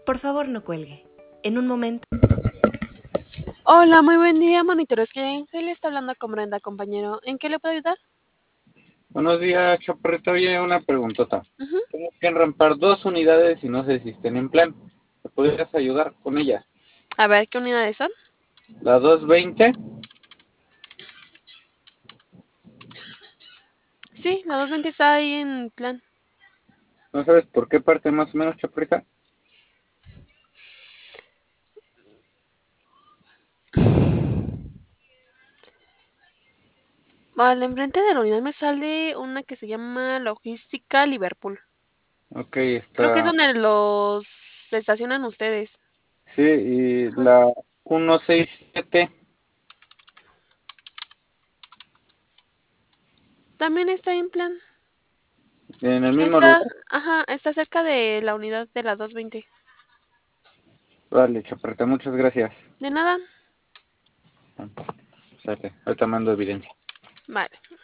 Por favor, no cuelgue. En un momento. Hola, muy buen día, monitores. Que le está hablando con Brenda, compañero. ¿En qué le puedo ayudar? Buenos días, Chaparrita. Oye, una preguntota. Ujú. Tengo que enrampar 2 unidades y no sé si estén en plan. ¿Me podrías ayudar con ellas? A ver, ¿qué unidades son? La 220, Sí, la 220 está ahí en plan. ¿no sabes por qué parte más o menos, Chaparrita? Vale, enfrente de la unidad me sale una que se llama Logística Liverpool. Ok, Creo que es está. donde los se estacionan ustedes. Sí, y Ajá. la 167 También está en plan. en el mismo Está, lugar. ajá, está cerca de la unidad de la 220. Vale, Chaparrita, muchas gracias. De nada. Sale, ahorita mando evidencia. Vale.